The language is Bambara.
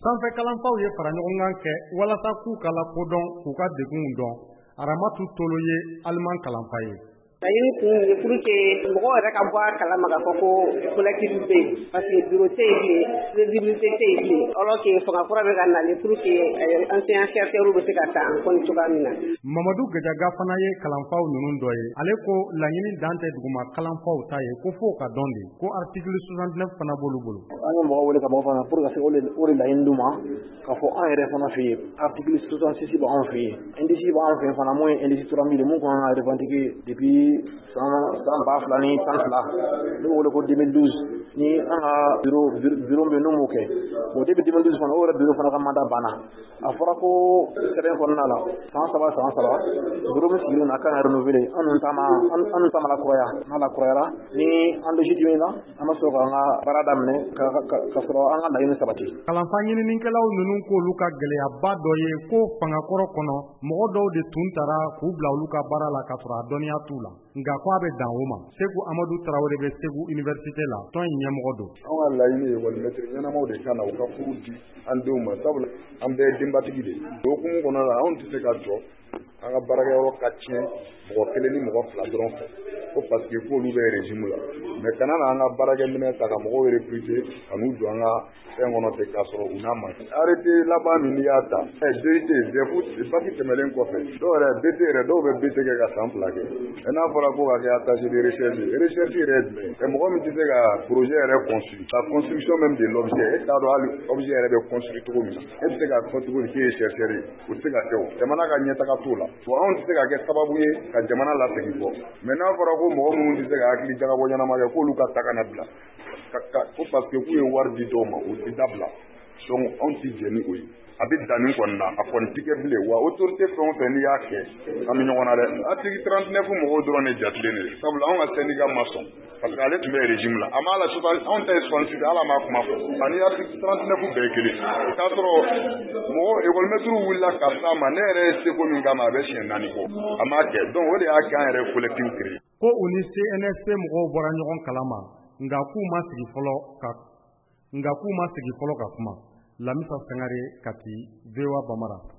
sanfɛ kalanfaw ye fara ɲɔgɔn kan kɛ walasa k'u kala kodɔn k'u ka degunw dɔn. Aramatu Tolo ye Aliman kalanfa ye. Laɲini kun ye pour que mɔgɔw yɛrɛ ka bɔ a kalama k'a fɔ ko collectif bɛ yen parce que bureau tɛ yen bilen crédibilité tɛ yen bilen alors que fanga kura bɛ ka nalen pour que ancien chercheurs bɛ se ka ta en compte cogoya min na. Mamadu Gajaga fana ye kalanfaw ninnu dɔ ye. Ale ko laɲini dan tɛ duguma kalanfaw ta ye ko fo ka dɔn de ko article 69 fana b'olu bolo. An ye mɔgɔ wele ka bɔ fana pour que se o de laɲini d'u ma k'a fɔ an yɛrɛ fana fɛ yen article 66 b'an fɛ yen indice b'an fɛ yen fana mun ye indice 3000 mun kan ka revendiquer depuis san 2012 n'o wele ko 2012 ni an ka bureau bɛ n'o m'o kɛ bon depuis 2012 fana o yɛrɛ bureau fana ka mandat banna a fɔra ko sɛbɛn kɔnɔna la san saba bureau min sigilen a kan ka renouveler an nun ta ma lakuraya n'a lakurayara ni an légitime na an bɛ sɔrɔ k'an ka baara daminɛ ka sɔrɔ an ka laɲini sabati. Kalanfa ɲininikɛlaw ninnu k'olu ka gɛlɛyaba dɔ ye ko fangakɔrɔ kɔnɔ mɔgɔ dɔw de tun taara k'u bila olu ka baara la k'a sɔrɔ a dɔnniya t'u la nka ko a bɛ dan o ma. Segu Amadu Tarawele bɛ Segu Université la tɔn in ɲɛmɔgɔ don. An ka laɲini ye walimɛtiri ɲɛnamaw de ka na u ka furu di an denw ma sabula an bɛɛ ye denbatigi de ye. O hukumu kɔnɔna la anw tɛ se ka jɔ an ka baarakɛyɔrɔ ka tiɲɛ mɔgɔ kelen ni mɔgɔ fila dɔrɔn fɛ ko parce que k'olu bɛ régime la mais kana na an ka baarakɛminɛ ta ka mɔgɔw recruter ka n'u don an ka fɛn kɔnɔ ten k'a sɔrɔ u n'a man ɲi. Arrêté laban min n'i y'a ta DUT baki tɛmɛlen kɔfɛ dɔw yɛrɛ BT yɛrɛ dɔw bɛ BT kɛ ka san 2 kɛ et n'a fɔra ko ka kɛ attaché de recherche yɛrɛ jumɛn et mɔgɔ min tɛ se ka projet yɛrɛ construire la construction même de l'objet e t'a dɔn hali objet yɛrɛ bɛ construire cogo min e tɛ se ka fɔ cogo di k'e ye chercheur ye o tɛ se ka kɛ o jamana ka ɲɛtaga t'o la bon anw tɛ se ka kɛ sababu ye ka jamana lasegin kɔ mais n'a fɔra ko mɔgɔ minnu tɛ se ka hakili jagabɔ ɲɛnama kɛ k'olu ka ta kana bila ko parce que k'u ye wari di dɔw ma o tɛ dabila donc anw tɛ jɛ ni o ye a bɛ danni kɔni na a kɔni tɛ kɛ bilen wa autorité fɛn o fɛn n'i y'a kɛ an bɛ ɲɔgɔn na dɛ article 39 mɔgɔw dɔrɔn de jatilen de sabula anw ka syndicat ma sɔn parce que ale tun bɛ régime la a m'a la anw ta ye 66 ala m'a kuma fɔ ani article 39 bɛɛ ye kelen k'a sɔrɔ mɔgɔ école-maître wulila ka s'a ma ne yɛrɛ ye seko min k'a ma a bɛ siɲɛ 4 bɔ a m'a kɛ donc o de y'a kɛ an yɛrɛ collectif créé. Ko u ni CNSP mɔgɔw bɔra ɲɔgɔn kalama nka k'u ma sigi fɔlɔ ka kuma. Lamisa Sangare, Kati, VOA Bamara.